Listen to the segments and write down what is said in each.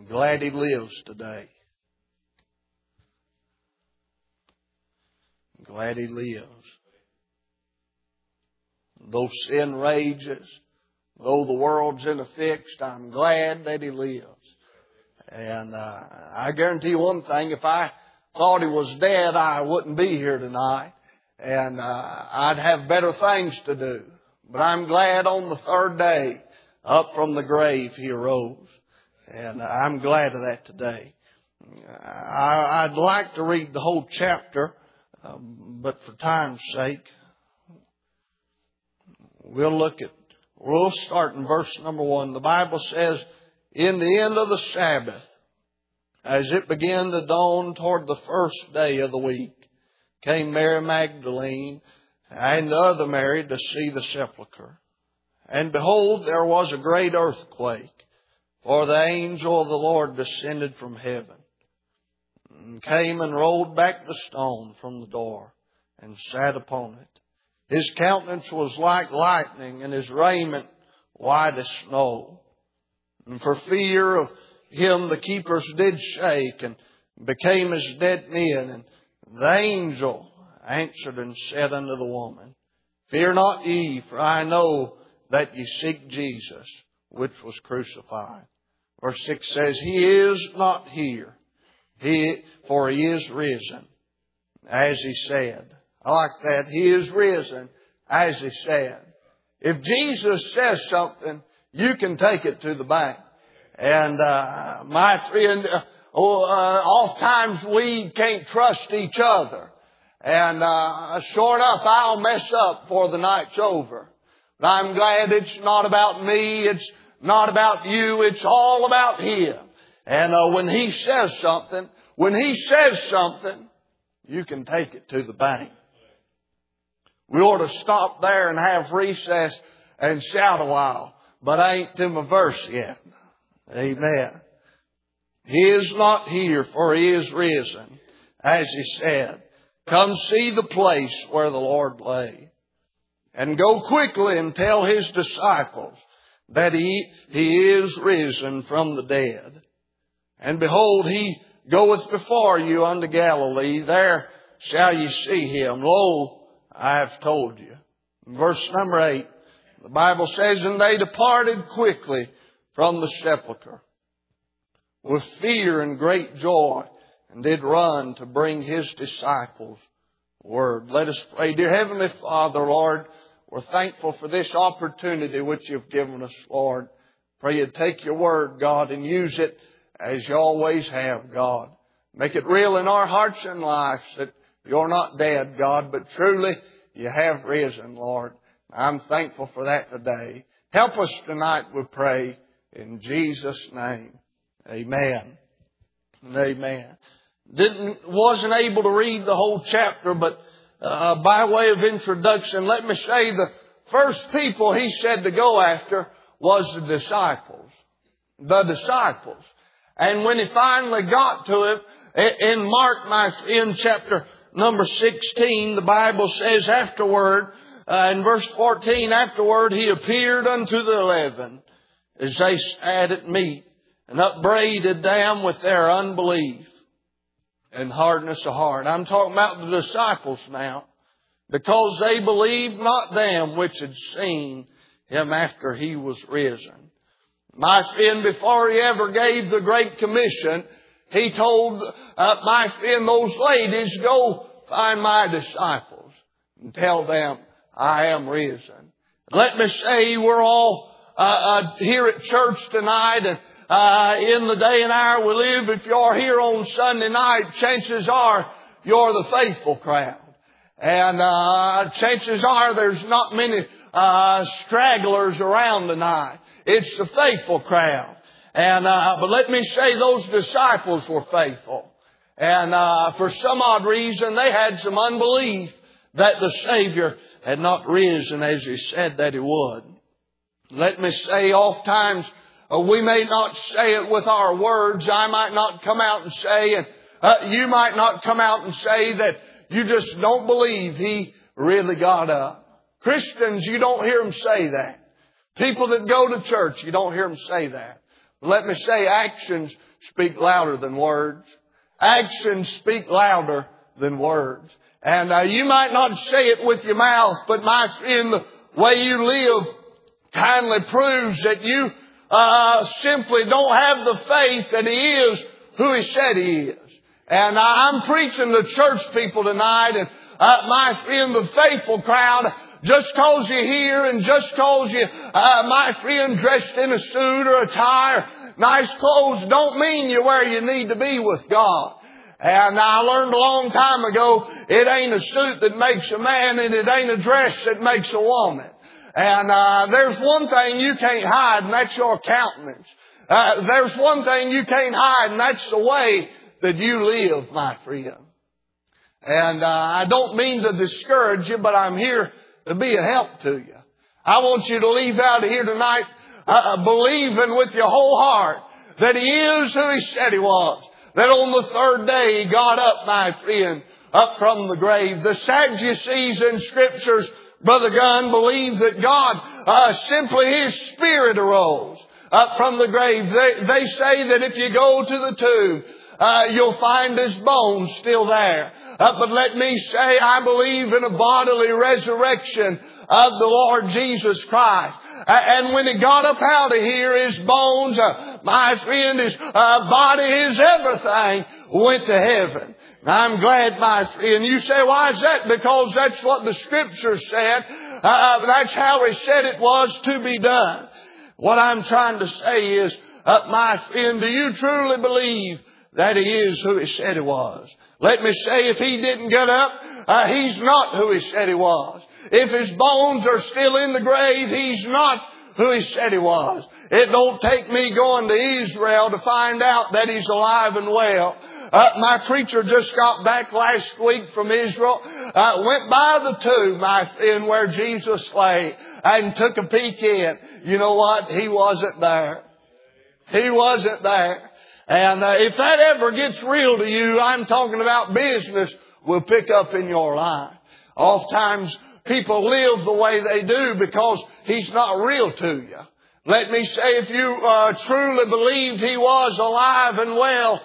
glad He lives today. Glad He lives. Though sin rages, though the world's in a fix, I'm glad that He lives. And I guarantee you one thing, if I thought He was dead, I wouldn't be here tonight. And I'd have better things to do. But I'm glad on the third day, up from the grave, He arose. And I'm glad of that today. I'd like to read the whole chapter, but for time's sake, we'll start in verse number 1. The Bible says, in the end of the Sabbath, as it began to dawn toward the first day of the week, came Mary Magdalene and the other Mary to see the sepulchre. And behold, there was a great earthquake, for the angel of the Lord descended from heaven, and came and rolled back the stone from the door, and sat upon it. His countenance was like lightning, and His raiment white as snow. And for fear of Him the keepers did shake, and became as dead men. And the angel answered and said unto the woman, Fear not ye, for I know that ye seek Jesus, which was crucified. Verse 6 says, He is not here, for He is risen, as He said. I like that. He is risen, as He said. If Jesus says something, you can take it to the bank. And my friend, oftentimes we can't trust each other. And sure enough, I'll mess up before the night's over. But I'm glad it's not about me. It's not about you. It's all about Him. And when He says something, you can take it to the bank. We ought to stop there and have recess and shout a while. But I ain't to my verse yet. Amen. He is not here, for He is risen, as He said. Come see the place where the Lord lay. And go quickly and tell His disciples that He is risen from the dead. And behold, He goeth before you unto Galilee. There shall ye see Him. Lo, I have told you. In verse number 8, the Bible says, And they departed quickly from the sepulchre with fear and great joy, and did run to bring His disciples word. Let us pray. Dear Heavenly Father, Lord, we're thankful for this opportunity which You've given us, Lord. Pray You take Your word, God, and use it as You always have, God. Make it real in our hearts and lives that You're not dead, God, but truly You have risen, Lord. I'm thankful for that today. Help us tonight, we pray, in Jesus' name. Amen. And amen. Wasn't able to read the whole chapter, but by way of introduction, let me say the first people He said to go after was the disciples. The disciples. And when He finally got to it, in Mark, in chapter number 16, the Bible says afterward, in verse 14, afterward He appeared unto the 11 as they sat at meat, and upbraided them with their unbelief and hardness of heart. I'm talking about the disciples now, because they believed not them which had seen Him after He was risen. My friend, before He ever gave the Great Commission, He told my friend, those ladies, go find my disciples and tell them I am risen. Let me say, we're all here at church tonight, and in the day and hour we live, if you're here on Sunday night, chances are you're the faithful crowd. And chances are there's not many stragglers around tonight. It's the faithful crowd. And but let me say, those disciples were faithful. And for some odd reason, they had some unbelief that the Savior had not risen as He said that He would. Let me say, oftentimes we may not say it with our words. I might not come out and say, and you might not come out and say that you just don't believe He really got up. Christians, you don't hear them say that. People that go to church, you don't hear them say that. Let me say, actions speak louder than words. Actions speak louder than words. And you might not say it with your mouth, but my friend, the way you live kindly proves that you simply don't have the faith that He is who He said He is. And I'm preaching to church people tonight, and my friend, the faithful crowd, just cause you're here and just cause you, my friend, dressed in a suit or a tie or nice clothes, don't mean you're where you need to be with God. And I learned a long time ago, it ain't a suit that makes a man, and it ain't a dress that makes a woman. And there's one thing you can't hide, and that's your countenance. There's one thing you can't hide, and that's the way that you live, my friend. And I don't mean to discourage you, but I'm here to be a help to you. I want you to leave out of here tonight believing with your whole heart that He is who He said He was. That on the third day He got up, my friend, up from the grave. The Sadducees in Scriptures, Brother Gunn, believe that God, simply His Spirit arose up from the grave. They say that if you go to the tomb, you'll find His bones still there. But let me say, I believe in a bodily resurrection of the Lord Jesus Christ. And when He got up out of here, His bones, my friend, His body, His everything went to heaven. I'm glad, my friend. You say, why is that? Because that's what the Scripture said. That's how He said it was to be done. What I'm trying to say is, my friend, do you truly believe that He is who He said He was? Let me say, if He didn't get up, He's not who He said He was. If His bones are still in the grave, He's not who He said He was. It don't take me going to Israel to find out that He's alive and well. My preacher just got back last week from Israel, went by the tomb, my friend, where Jesus lay, and took a peek in. You know what? He wasn't there. He wasn't there. And if that ever gets real to you, I'm talking about business, will pick up in your life. Oftentimes people live the way they do because He's not real to you. Let me say, if you truly believed He was alive and well,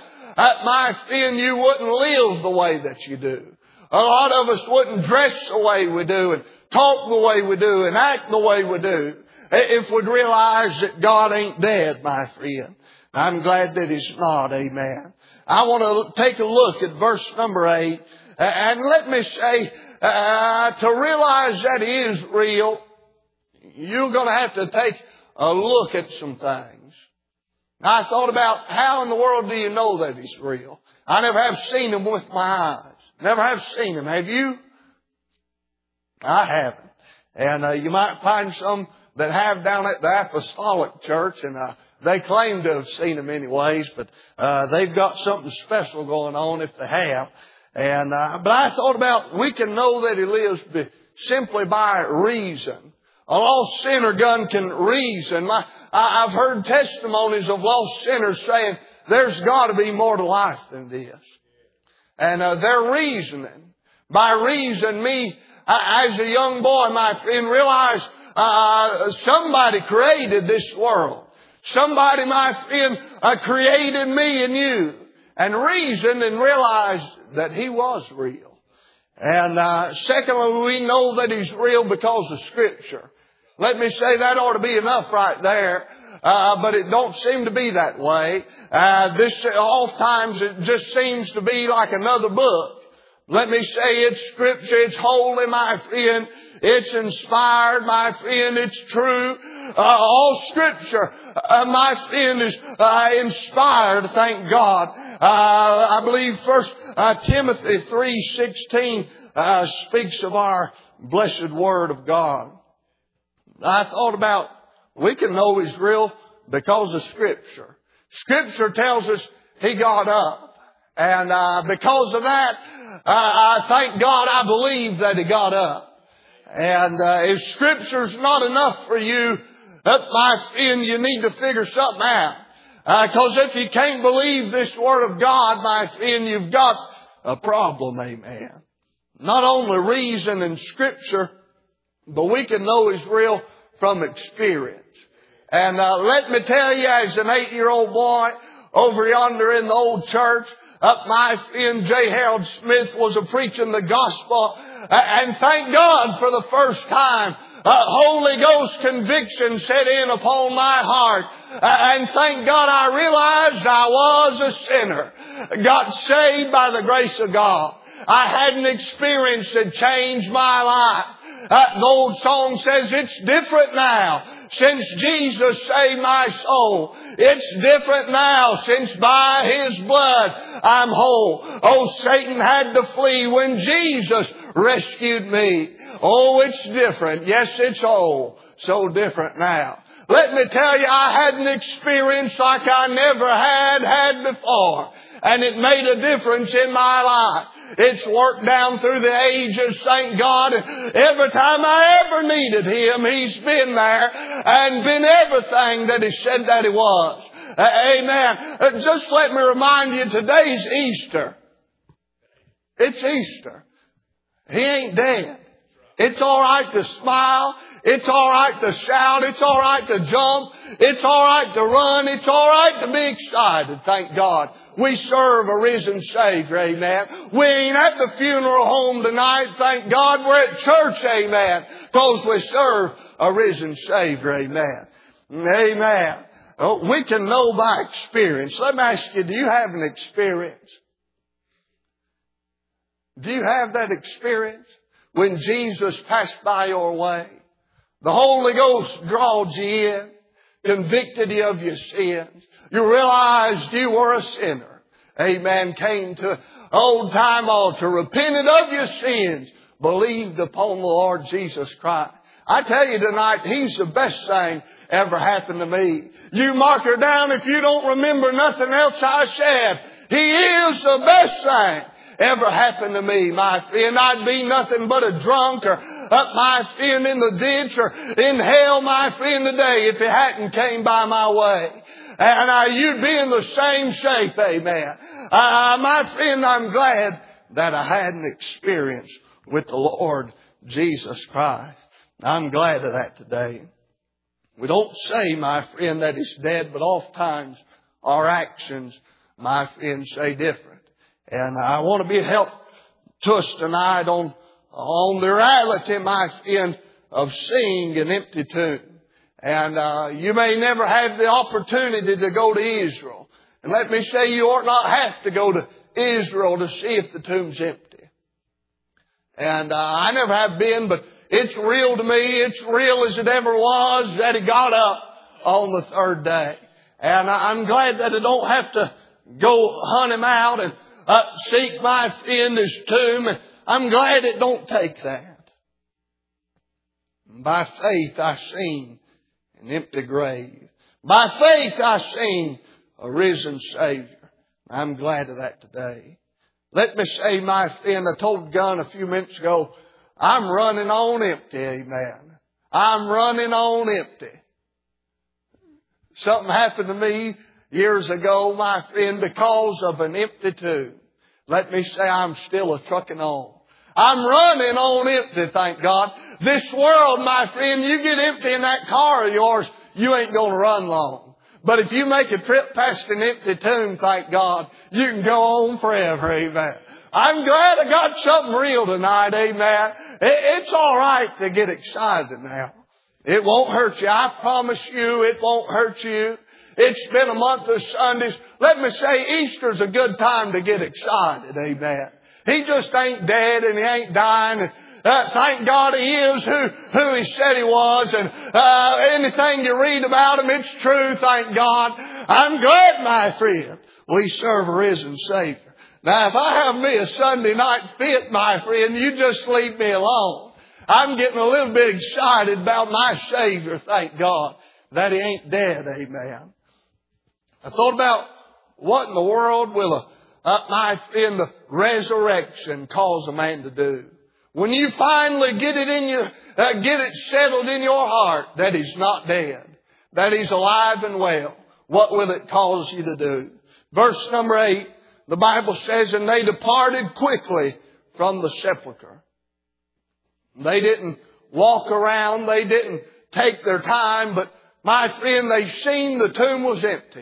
my friend, you wouldn't live the way that you do. A lot of us wouldn't dress the way we do and talk the way we do and act the way we do if we'd realize that God ain't dead, my friend. I'm glad that He's not. Amen. I want to take a look at verse number 8. And let me say, to realize that He is real, you're going to have to take a look at some things. I thought about, how in the world do you know that He's real? I never have seen Him with my eyes. Never have seen Him. Have you? I haven't. And you might find some that have down at the Apostolic Church, and they claim to have seen Him anyways, but they've got something special going on if they have. And but I thought about, we can know that He lives simply by reason. A lost sinner can reason. I've heard testimonies of lost sinners saying, there's got to be more to life than this. And they're reasoning. By reason, as a young boy, my friend, realized somebody created this world. Somebody, my friend, created me and you. And reasoned and realized that He was real. And secondly, we know that He's real because of Scripture. Let me say, that ought to be enough right there. But it don't seem to be that way. Oftentimes it just seems to be like another book. Let me say, it's Scripture. It's holy, my friend. It's inspired, my friend. It's true. All Scripture, my friend, is inspired. Thank God. I believe 1 Timothy 3:16 speaks of our blessed Word of God. I thought about, we can know He's real because of Scripture. Scripture tells us He got up. And because of that, I thank God I believe that He got up. And if Scripture's not enough for you, my friend, you need to figure something out. Because if you can't believe this Word of God, my friend, you've got a problem, amen. Not only reason and Scripture, but we can know He's real from experience. And let me tell you, as an 8-year-old boy, over yonder in the old church. My friend J. Harold Smith was preaching the gospel. And thank God for the first time, Holy Ghost conviction set in upon my heart. And thank God I realized I was a sinner. Got saved by the grace of God. I had an experience that changed my life. The old song says, it's different now since Jesus saved my soul. It's different now since by His blood I'm whole. Oh, Satan had to flee when Jesus rescued me. Oh, it's different. Yes, it's so different now. Let me tell you, I had an experience like I never had before. And it made a difference in my life. It's worked down through the ages, thank God. Every time I ever needed Him, He's been there and been everything that He said that He was. Amen. Just let me remind you, today's Easter. It's Easter. He ain't dead. It's all right to smile. It's all right to shout. It's all right to jump. It's all right to run. It's all right to be excited. Thank God. We serve a risen Savior. Amen. We ain't at the funeral home tonight. Thank God we're at church. Amen. Because we serve a risen Savior. Amen. Amen. Oh, we can know by experience. Let me ask you, do you have an experience? Do you have that experience? When Jesus passed by your way, the Holy Ghost drawed you in, convicted you of your sins. You realized you were a sinner. Amen. Came to old time altar, repented of your sins, believed upon the Lord Jesus Christ. I tell you tonight, He's the best thing ever happened to me. You mark her down if you don't remember nothing else I said. He is the best thing ever happened to me, my friend. I'd be nothing but a drunk or up my friend in the ditch or in hell, my friend, today if He hadn't came by my way. And you'd be in the same shape, amen. My friend, I'm glad that I had an experience with the Lord Jesus Christ. I'm glad of that today. We don't say, my friend, that He's dead, but oftentimes our actions, my friend, say different. And I want to be a help to us tonight on the reality, my friend, of seeing an empty tomb. And you may never have the opportunity to go to Israel. And let me say, you ought not have to go to Israel to see if the tomb's empty. And I never have been, but it's real to me. It's real as it ever was that He got up on the third day. And I'm glad that I don't have to go hunt Him out and seek my friend His tomb. I'm glad it don't take that. By faith I seen an empty grave. By faith I seen a risen Savior. I'm glad of that today. Let me say, my friend, I told Gunn a few minutes ago, I'm running on empty, amen. I'm running on empty. Something happened to me years ago, my friend, because of an empty tomb. Let me say I'm still a trucking on. I'm running on empty, thank God. This world, my friend, you get empty in that car of yours, you ain't going to run long. But if you make a trip past an empty tomb, thank God, you can go on forever, amen. I'm glad I got something real tonight, amen. It's all right to get excited now. It won't hurt you. I promise you it won't hurt you. It's been a month of Sundays. Let me say Easter's a good time to get excited. Amen. He just ain't dead and He ain't dying. Thank God He is who He said He was. And anything you read about Him, it's true. Thank God. I'm glad, my friend, we serve a risen Savior. Now, if I have me a Sunday night fit, my friend, you just leave me alone. I'm getting a little bit excited about my Savior, thank God, that He ain't dead. Amen. I thought about what in the world will my friend, the resurrection cause a man to do. When you finally get it settled in your heart that He's not dead, that He's alive and well, what will it cause you to do? Verse number 8, the Bible says, and they departed quickly from the sepulchre. They didn't walk around. They didn't take their time. But my friend, they seen the tomb was empty.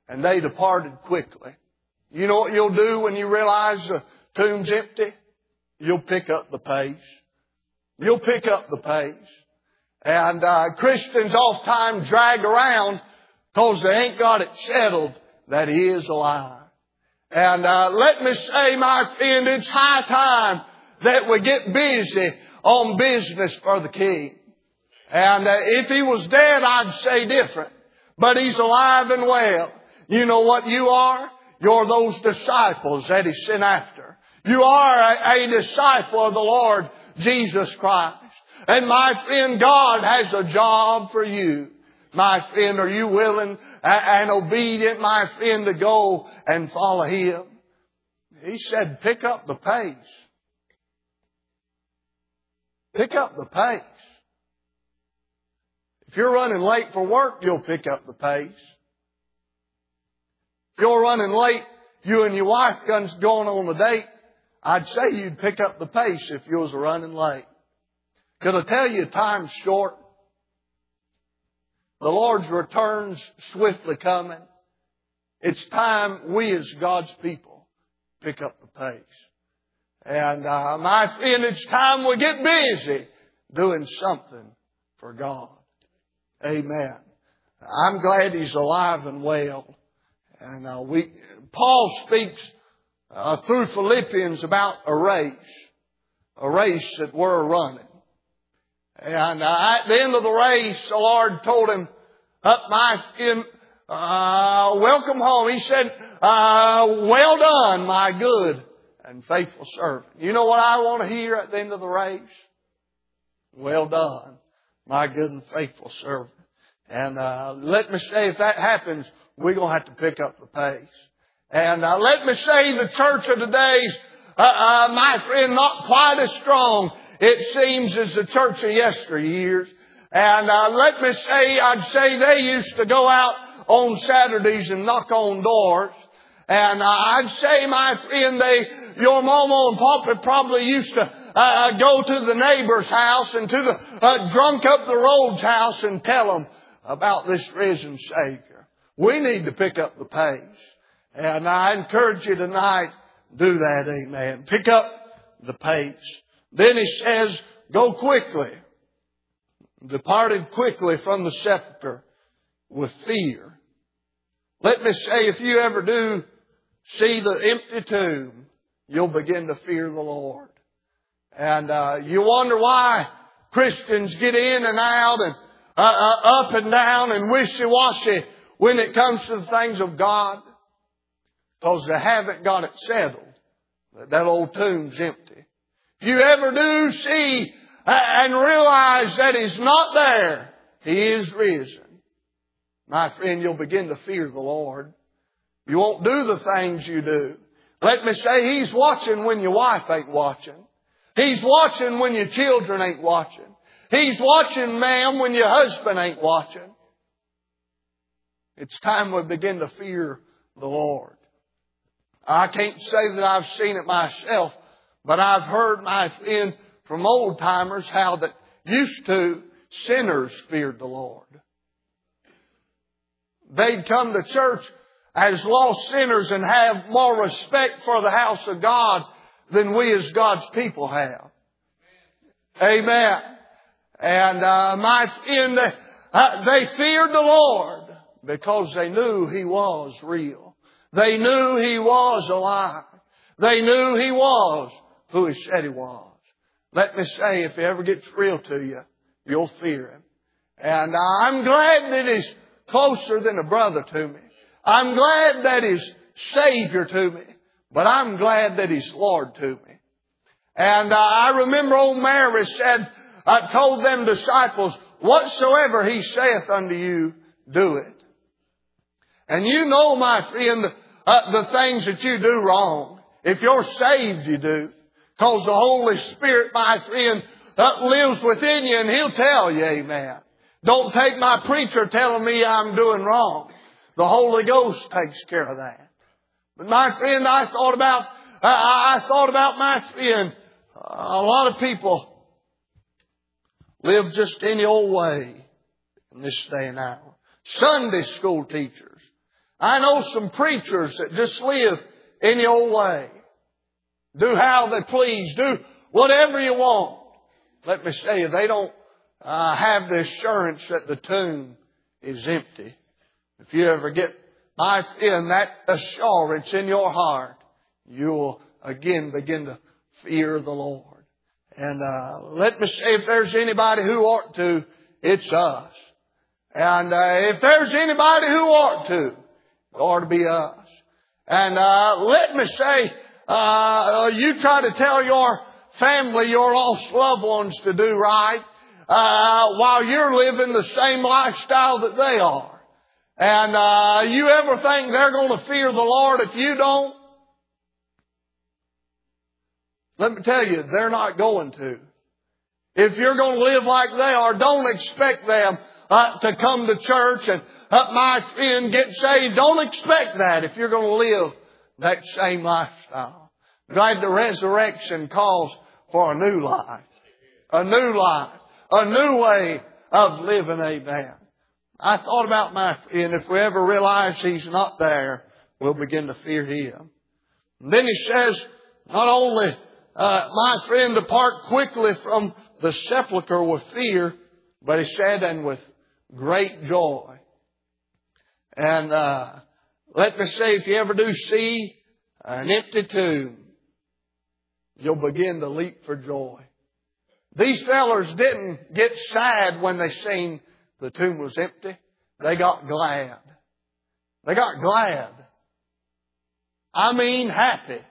and they departed quickly. You know what you'll do when you realize the tomb's empty? You'll pick up the pace. You'll pick up the pace. And Christians oftentimes drag around because they ain't got it settled that He is alive. And let me say, my friend, it's high time that we get busy on business for the King. And if He was dead, I'd say different. But He's alive and well. You know what you are? You're those disciples that He sent after. You are a disciple of the Lord Jesus Christ. And my friend, God has a job for you. My friend, are you willing and obedient, my friend, to go and follow Him? He said, pick up the pace. Pick up the pace. If you're running late for work, you'll pick up the pace. If you're running late, you and your wife going on a date, I'd say you'd pick up the pace if you was running late. Could I tell you time's short? The Lord's return's swiftly coming. It's time we as God's people pick up the pace. And my friend, it's time we get busy doing something for God. Amen. I'm glad He's alive and well. And Paul speaks through Philippians about a race that we're running. And at the end of the race, the Lord told him, welcome home. He said, well done, my good and faithful servant. You know what I want to hear at the end of the race? Well done, my good and faithful servant. And let me say, if that happens, we're going to have to pick up the pace. And let me say, the church of today's, my friend, not quite as strong, it seems, as the church of yesteryears. And let me say, I'd say they used to go out on Saturdays and knock on doors. And I'd say, my friend, your mama and papa probably used to go to the neighbor's house and to the drunk up the road's house and tell them about this risen Savior. We need to pick up the pace. And I encourage you tonight, do that, amen. Pick up the pace. Then he says, go quickly. Departed quickly from the sepulchre with fear. Let me say, if you ever do see the empty tomb, you'll begin to fear the Lord. And you wonder why Christians get in and out and up and down and wishy-washy when it comes to the things of God. Because they haven't got it settled. That old tomb's empty. If you ever do see and realize that He's not there, He is risen, my friend, you'll begin to fear the Lord. You won't do the things you do. Let me say, He's watching when your wife ain't watching. He's watching when your children ain't watching. He's watching, ma'am, when your husband ain't watching. It's time we begin to fear the Lord. I can't say that I've seen it myself, but I've heard, my friend, from old timers how that used to sinners feared the Lord. They'd come to church as lost sinners and have more respect for the house of God than we as God's people have. Amen. And my friend, they feared the Lord because they knew He was real. They knew He was alive. They knew He was who He said He was. Let me say, if He ever gets real to you, you'll fear Him. And I'm glad that He's closer than a brother to me. I'm glad that He's Savior to me. But I'm glad that He's Lord to me. And I remember old Mary said, told them disciples, whatsoever He saith unto you, do it. And you know, my friend, the things that you do wrong. If you're saved, you do. Because the Holy Spirit, my friend, lives within you and He'll tell you, amen. Don't take my preacher telling me I'm doing wrong. The Holy Ghost takes care of that. But my friend, I thought about my friend. A lot of people live just any old way in this day and hour. Sunday school teachers. I know some preachers that just live any old way. Do how they please. Do whatever you want. Let me say, they don't have the assurance that the tomb is empty. If you ever get life in that assurance in your heart, you'll again begin to fear the Lord. And let me say, if there's anybody who ought to, it's us. And if there's anybody who ought to, it ought to be us. And let me say, you try to tell your family, your lost loved ones to do right, while you're living the same lifestyle that they are. And you ever think they're going to fear the Lord if you don't? Let me tell you, they're not going to. If you're going to live like they are, don't expect them to come to church and my friend get saved. Don't expect that if you're going to live that same lifestyle. Glad the resurrection calls for a new life. A new life. A new way of living, amen. I thought about my friend. If we ever realize he's not there, we'll begin to fear him. And then he says, not only my friend depart quickly from the sepulchre with fear, but he said, and with great joy. And let me say, if you ever do see an empty tomb, you'll begin to leap for joy. These fellers didn't get sad when they seen the tomb was empty. They got glad. They got glad. I mean happy.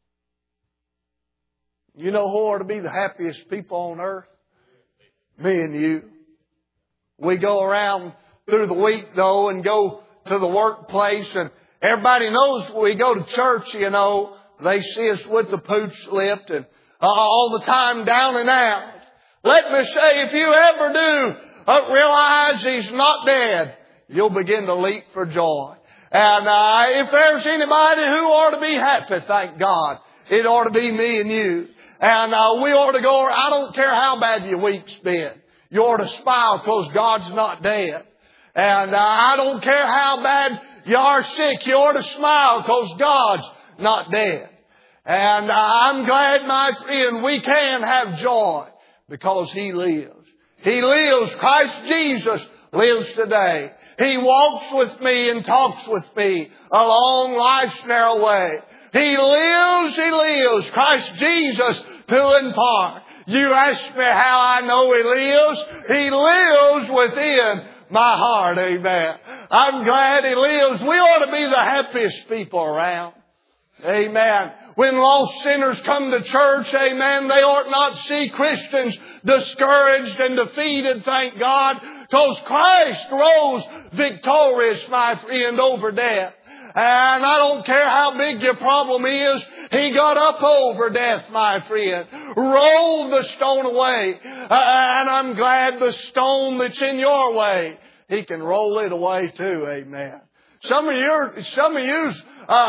You know who ought to be the happiest people on earth? Me and you. We go around through the week though and go to the workplace, and everybody knows when we go to church, you know, they see us with the pooch lipped and all the time down and out. Let me say, if you ever do realize he's not dead, you'll begin to leap for joy. And if there's anybody who ought to be happy, thank God, it ought to be me and you. And we ought to go, I don't care how bad your week's been. You ought to smile because God's not dead. And I don't care how bad you are sick. You ought to smile because God's not dead. And I'm glad, my friend, we can have joy because He lives. He lives. Christ Jesus lives today. He walks with me and talks with me along life's narrow way. He lives. He lives. Christ Jesus to and part. You ask me how I know He lives. He lives within my heart. Amen. I'm glad He lives. We ought to be the happiest people around. Amen. When lost sinners come to church, amen, they ought not see Christians discouraged and defeated, thank God, because Christ rose victorious, my friend, over death. And I don't care how big your problem is, He got up over death, my friend. Rolled the stone away. And I'm glad the stone that's in your way, He can roll it away too, amen. Some of you's,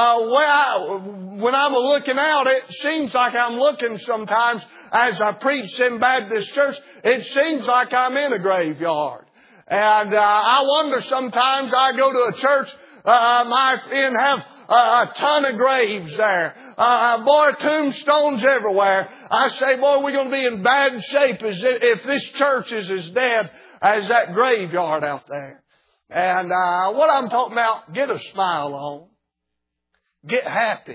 when I'm looking out, it seems like I'm looking sometimes as I preach in Baptist church, it seems like I'm in a graveyard. And I wonder sometimes I go to a church, my friend, have a ton of graves there. Boy, tombstones everywhere. I say, boy, we're going to be in bad shape if this church is as dead as that graveyard out there. And what I'm talking about, get a smile on. Get happy.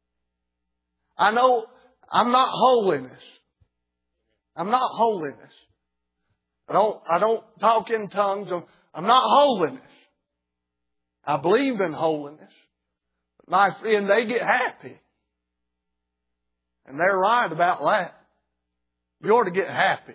I know I'm not holiness. I'm not holiness. I don't talk in tongues. I'm not holiness. I believe in holiness. But my friend, they get happy. And they're right about that. You ought to get happy.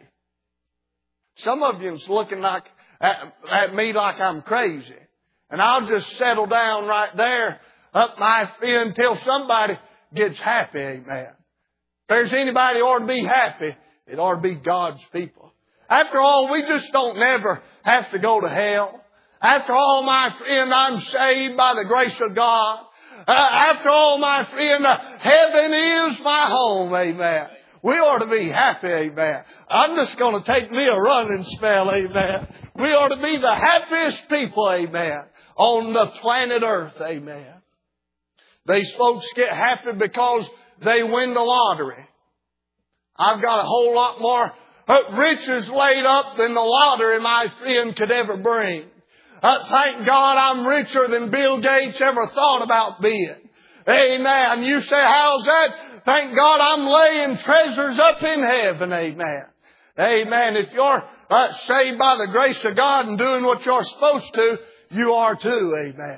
Some of you's looking at me like I'm crazy. And I'll just settle down right there up my friend until somebody gets happy, amen. If there's anybody who ought to be happy, it ought to be God's people. After all, we just don't never have to go to hell. After all, my friend, I'm saved by the grace of God. After all, my friend, heaven is my home, amen. We ought to be happy, amen. I'm just going to take me a running spell, amen. We ought to be the happiest people, amen, on the planet Earth. Amen. These folks get happy because they win the lottery. I've got a whole lot more riches laid up than the lottery my friend could ever bring. Thank God I'm richer than Bill Gates ever thought about being. Amen. You say, how's that? Thank God I'm laying treasures up in heaven. Amen. Amen. If you're saved by the grace of God and doing what you're supposed to, you are too. Amen.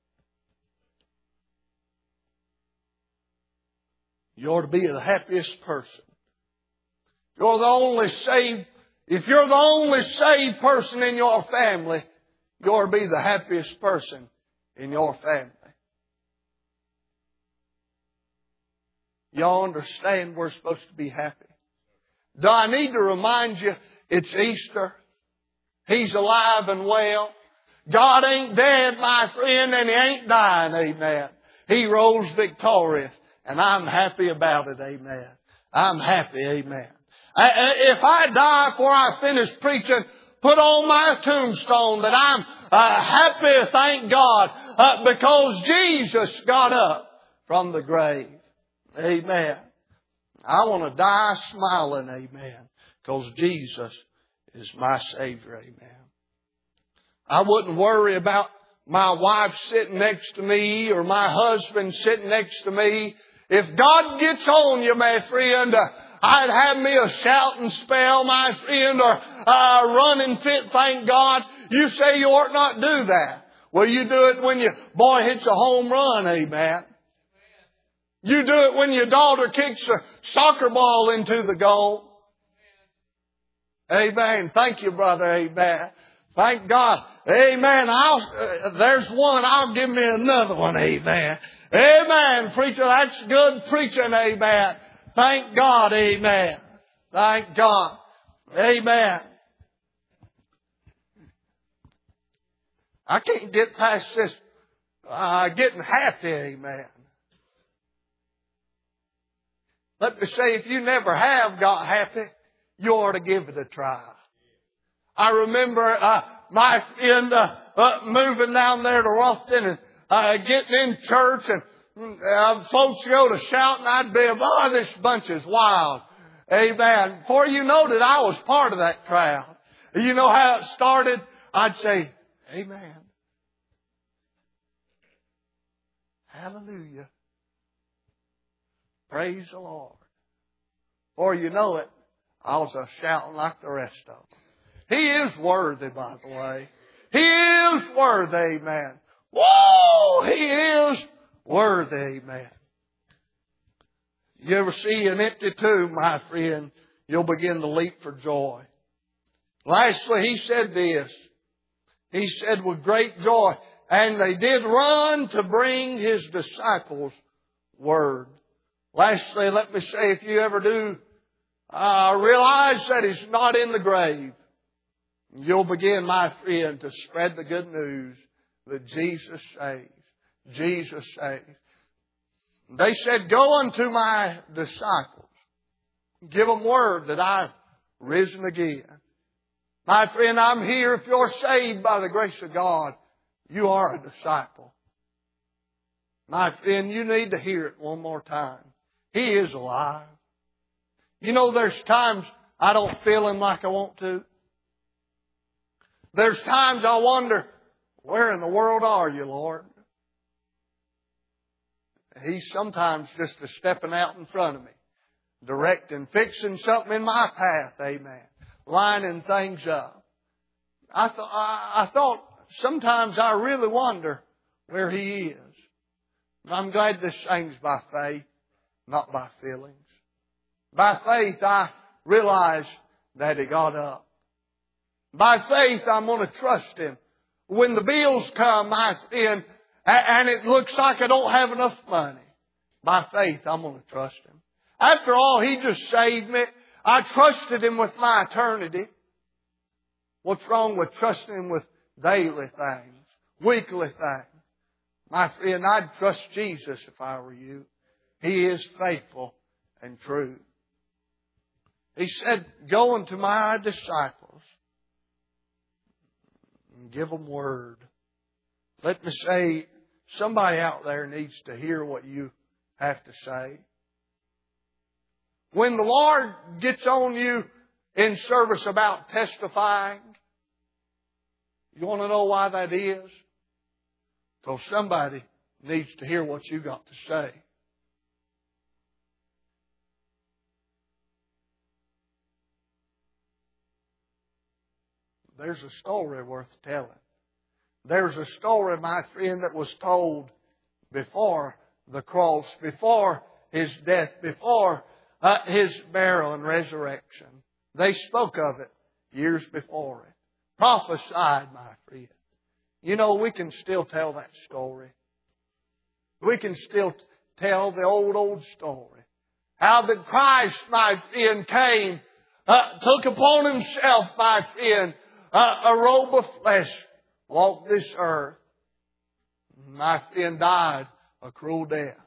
You ought to be the happiest person. If you're the only saved person in your family, you ought to be the happiest person in your family. Y'all understand we're supposed to be happy? Do I need to remind you it's Easter? He's alive and well. God ain't dead, my friend, and He ain't dying. Amen. He rose victorious, and I'm happy about it. Amen. I'm happy. Amen. If I die before I finish preaching, put on my tombstone that I'm happy, thank God, because Jesus got up from the grave. Amen. I want to die smiling. Amen. Because Jesus is my Savior. Amen. I wouldn't worry about my wife sitting next to me or my husband sitting next to me. If God gets on you, my friend, I'd have me a shouting spell, my friend, or a running fit, thank God. You say you ought not do that. Well, you do it when your boy hits a home run, amen. You do it when your daughter kicks a soccer ball into the goal. Amen. Thank you, brother. Amen. Thank God. Amen. There's one. I'll give me another one. Amen. Amen. Preacher, that's good preaching. Amen. Thank God. Amen. Thank God. Amen. I can't get past this getting happy. Amen. Let me say, if you never have got happy, you ought to give it a try. I remember my friend moving down there to Rofton and getting in church and folks go to shouting. I'd be, oh, this bunch is wild. Amen. Before you know it, I was part of that crowd. You know how it started? I'd say, amen. Hallelujah. Praise the Lord. Before you know it, I was shouting like the rest of them. He is worthy, by the way. He is worthy, amen. Whoa! He is worthy, amen. You ever see an empty tomb, my friend, you'll begin to leap for joy. Lastly, he said this. He said with great joy, and they did run to bring his disciples word. Lastly, let me say, if you ever do realize that he's not in the grave, you'll begin, my friend, to spread the good news that Jesus saves. Jesus saves. They said, go unto my disciples. Give them word that I've risen again. My friend, I'm here. If you're saved by the grace of God, you are a disciple. My friend, you need to hear it one more time. He is alive. You know, there's times I don't feel Him like I want to. There's times I wonder, where in the world are you, Lord? He's sometimes just stepping out in front of me, directing, fixing something in my path, amen, lining things up. I thought sometimes I really wonder where He is. I'm glad this thing's by faith, not by feelings. By faith, I realize that He got up. By faith, I'm going to trust Him. When the bills come, and it looks like I don't have enough money, by faith, I'm going to trust Him. After all, He just saved me. I trusted Him with my eternity. What's wrong with trusting Him with daily things, weekly things? My friend, I'd trust Jesus if I were you. He is faithful and true. He said, go unto my disciples and give them word. Let me say, somebody out there needs to hear what you have to say. When the Lord gets on you in service about testifying, you want to know why that is? Because somebody needs to hear what you got to say. There's a story worth telling. There's a story, my friend, that was told before the cross, before His death, before His burial and resurrection. They spoke of it years before it. Prophesied, my friend. You know, we can still tell that story. We can still tell the old story. How that Christ, my friend, came, took upon Himself, my friend, a robe of flesh, walked this earth. My friend died a cruel death.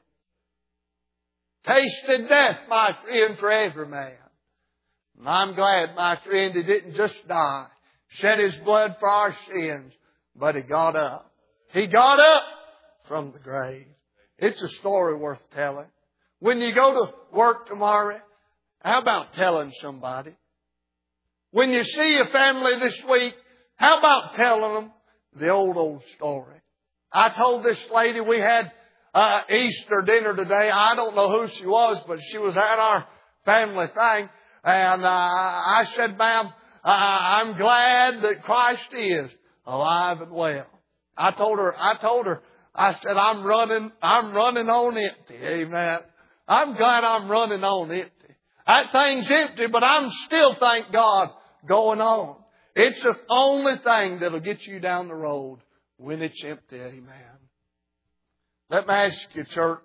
Tasted death, my friend, for every man. And I'm glad, my friend, He didn't just die, shed His blood for our sins, but He got up. He got up from the grave. It's a story worth telling. When you go to work tomorrow, how about telling somebody? When you see a family this week, how about telling them the old story? I told this lady we had Easter dinner today. I don't know who she was, but she was at our family thing. And I said, ma'am, I'm glad that Christ is alive and well. I told her, I said, I'm running on empty. Amen. I'm glad I'm running on empty. That thing's empty, but I'm still, thank God, going on. It's the only thing that'll get you down the road when it's empty. Amen. Let me ask you, church,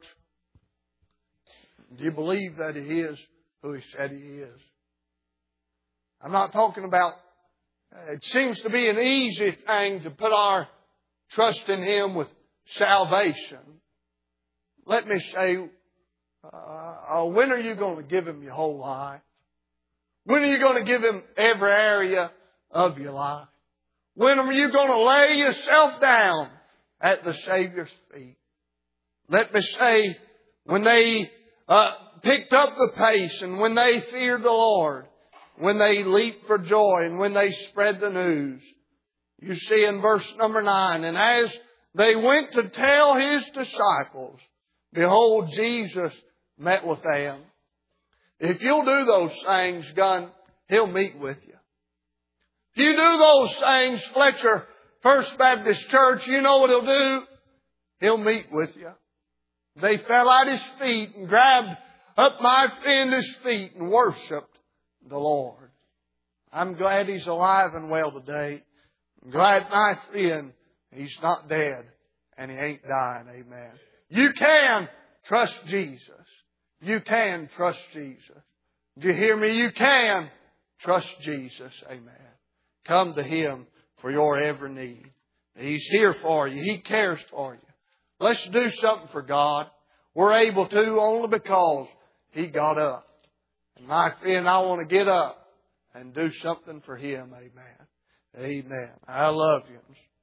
do you believe that He is who He said He is? I'm not talking about, it seems to be an easy thing to put our trust in Him with salvation. Let me say, when are you going to give Him your whole life? When are you going to give Him every area of your life? When are you going to lay yourself down at the Savior's feet? Let me say, when they picked up the pace and when they feared the Lord, when they leaped for joy and when they spread the news. You see in verse number 9, and as they went to tell His disciples, behold, Jesus met with them. If you'll do those things, Gun, He'll meet with you. If you do those things, Fletcher First Baptist Church, you know what He'll do? He'll meet with you. They fell at His feet and grabbed up my friend His feet and worshiped the Lord. I'm glad He's alive and well today. I'm glad, my friend, He's not dead and He ain't dying. Amen. You can trust Jesus. You can trust Jesus. Do you hear me? You can trust Jesus. Amen. Come to Him for your every need. He's here for you. He cares for you. Let's do something for God. We're able to only because He got up. And my friend, I want to get up and do something for Him. Amen. Amen. I love you.